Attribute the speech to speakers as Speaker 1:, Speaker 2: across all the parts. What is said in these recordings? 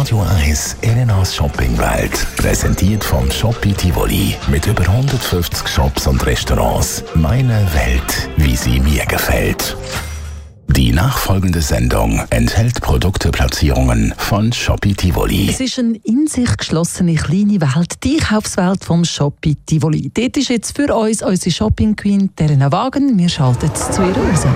Speaker 1: Radio 1 Elenas Shoppingwelt. Präsentiert vom Shopee Tivoli. Mit über 150 Shops und Restaurants. Meine Welt, wie sie mir gefällt. Die nachfolgende Sendung enthält Produkteplatzierungen von Shopee Tivoli.
Speaker 2: Es ist eine in sich geschlossene kleine Welt, die Einkaufswelt vom Shopee Tivoli. Dort ist jetzt für uns unsere Shopping Queen Terena Wagen. Wir schalten zu ihr raus.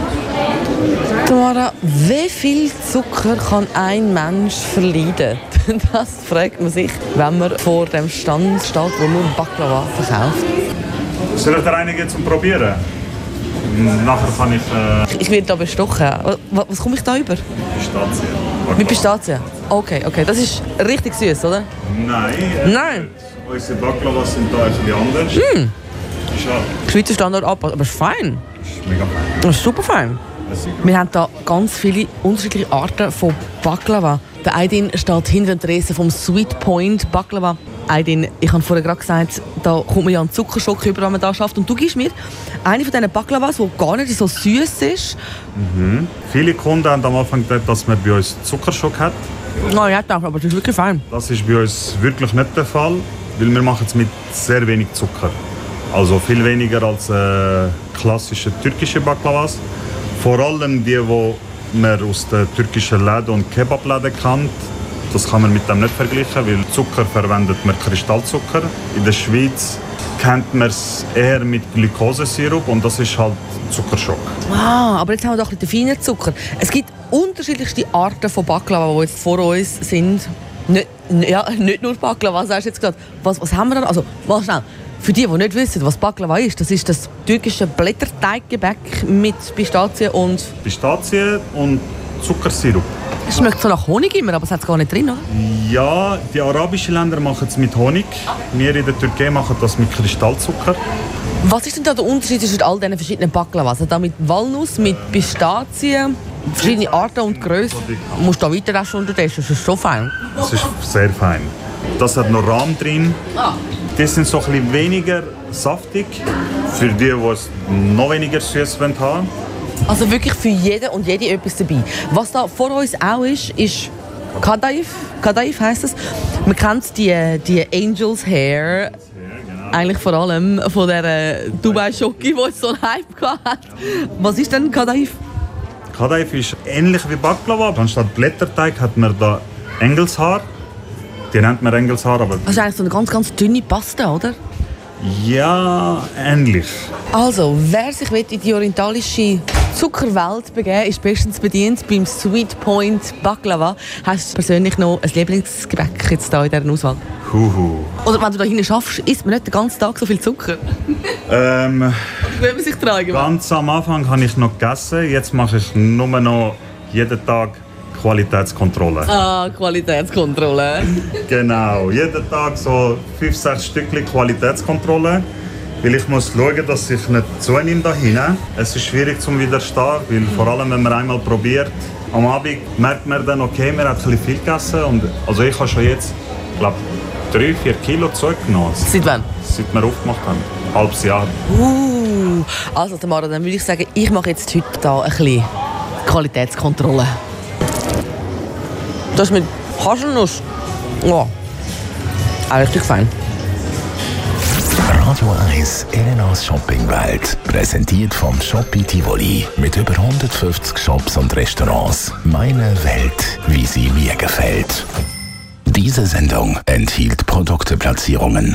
Speaker 3: Tamara, wie viel Zucker kann ein Mensch verleiden? Das fragt man sich, wenn man vor dem Stand steht, wo nur Baklava verkauft.
Speaker 4: Soll ich dir einige zum Probieren? Nachher kann ich...
Speaker 3: Ich werde da bestochen. Was komme ich da über?
Speaker 4: Pistazien.
Speaker 3: Mit Pistazien? Okay. Das ist richtig süß, oder?
Speaker 4: Nein. Unsere Baklavas sind da ein bisschen anders. Schade.
Speaker 3: Schweizer Standard ab, aber es ist fein.
Speaker 4: Das ist mega fein.
Speaker 3: Das ist super fein. Wir haben hier ganz viele unterschiedliche Arten von Baklava. Der eine steht hinter dem Tresen vom Sweet Point Baklava. Ich habe vorher gerade gesagt, da kommt man ja einen Zuckerschock über, wenn man da schafft. Und du gibst mir eine von diesen Baklavas, die gar nicht so süß ist.
Speaker 4: Viele Kunden haben am Anfang gedacht, dass man bei uns Zuckerschock hat.
Speaker 3: Ja, danke, aber das ist wirklich fein.
Speaker 4: Das ist bei uns wirklich nicht der Fall, weil wir machen es mit sehr wenig Zucker. Also viel weniger als klassische türkische Baklavas. Vor allem die man aus den türkischen Läden und Kebabläden kennt. Das kann man mit dem nicht vergleichen, weil Zucker verwendet man Kristallzucker. In der Schweiz kennt man es eher mit Glukosesirup und das ist halt Zuckerschock.
Speaker 3: Aber jetzt haben wir doch den feinen Zucker. Es gibt unterschiedlichste Arten von Baklava, die jetzt vor uns sind. Nicht nur Baklava, was hast du jetzt gesagt? Was haben wir da? Also, mal schnell. Für die nicht wissen, was Baklava ist, das ist das türkische Blätterteiggebäck mit Pistazien und
Speaker 4: Zuckersirup.
Speaker 3: Es schmeckt so nach Honig immer, aber es hat es gar nicht drin, oder?
Speaker 4: Ja, die arabischen Länder machen es mit Honig. Wir in der Türkei machen das mit Kristallzucker.
Speaker 3: Was ist denn da der Unterschied zwischen all diesen verschiedenen Baklavas? Also da mit Walnuss, mit Pistazien, verschiedene Arten und Grössen. Du musst da weiter essen unterdessen, das ist so fein.
Speaker 4: Das ist sehr fein. Das hat noch Rahm drin. Die sind so ein bisschen weniger saftig, für die es noch weniger süß haben.
Speaker 3: Also wirklich für jeden und jede etwas dabei. Was da vor uns auch ist Kadaif. Kadaif heisst es. Man kennt die Angel's Hair. Eigentlich vor allem von der Dubai-Schoki, die so einen Hype hat. Was ist denn Kadaif?
Speaker 4: Kadaif ist ähnlich wie Baklava. Anstatt Blätterteig hat man da Engelshaar. Die nennt man Engelshaar, aber...
Speaker 3: Das ist eigentlich so eine ganz, ganz dünne Pasta, oder?
Speaker 4: Ja, ähnlich.
Speaker 3: Also, wer sich in die orientalische Zuckerwelt begeben ist bestens bedient beim Sweet Point Baklava. Hast du persönlich noch ein Lieblingsgebäck jetzt hier in dieser Auswahl? Oder wenn du da hinten schaffst, isst man nicht den ganzen Tag so viel Zucker? Will man sich tragen?
Speaker 4: Ganz am Anfang habe ich noch gegessen, jetzt mache ich nur noch jeden Tag Qualitätskontrolle.
Speaker 3: Qualitätskontrolle.
Speaker 4: Genau, jeden Tag so 5-6 Stückchen Qualitätskontrolle. Weil ich muss schauen, dass ich nicht zunehme da hinten. Es ist schwierig zum Widerstehen, weil vor allem, wenn man einmal probiert, am Abend merkt man dann, okay, man hat ein bisschen viel gegessen. Und, also ich habe schon jetzt, glaube 3-4 Kilo zugenommen.
Speaker 3: Seit wann?
Speaker 4: Seit wir aufgemacht haben. Ein halbes Jahr.
Speaker 3: Also Tamara, dann würde ich sagen, ich mache jetzt heute hier ein bisschen Qualitätskontrolle. Das mit Haselnuss. Ja, richtig fein.
Speaker 1: Radio 1 Elenas Shoppingwelt. Präsentiert vom Shopee Tivoli. Mit über 150 Shops und Restaurants. Meine Welt, wie sie mir gefällt. Diese Sendung enthielt Produkteplatzierungen.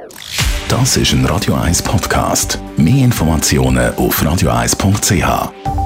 Speaker 1: Das ist ein Radio 1 Podcast. Mehr Informationen auf radio1.ch.